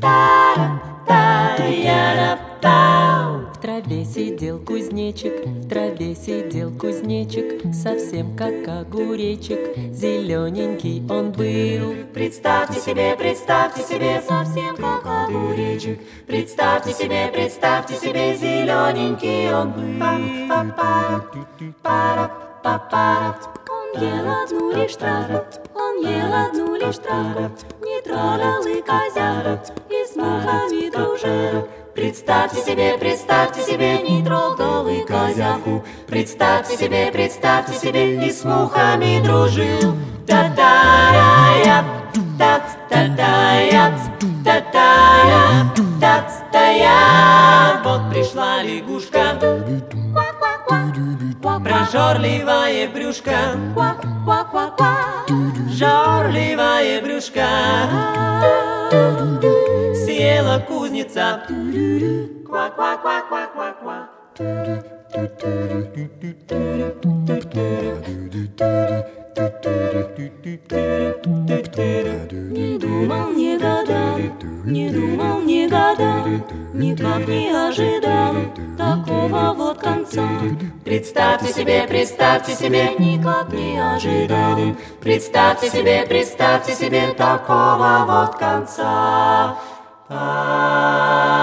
В траве сидел кузнечик, в траве сидел кузнечик, совсем как огуречек, зелененький он был. Представьте себе, совсем как огуречек. Представьте себе, зелененький он был. Он ел одну лишь травку, не трогал и козявку, и с мухами дружил. Представьте себе, не трогал и козявку. Представьте себе, и с мухами дружил. Та-та-я, та-та-я, та-та-я, та-та-я. Вот пришла лягушка, прожорливое брюшко, жорливое брюшко. Съела кузница, ква-ква-ква-ква-ква-ква. Не думал, не гадал, никак не ожидал такого вот конца. Представьте себе, никак не ожидал. Представьте себе такого вот конца.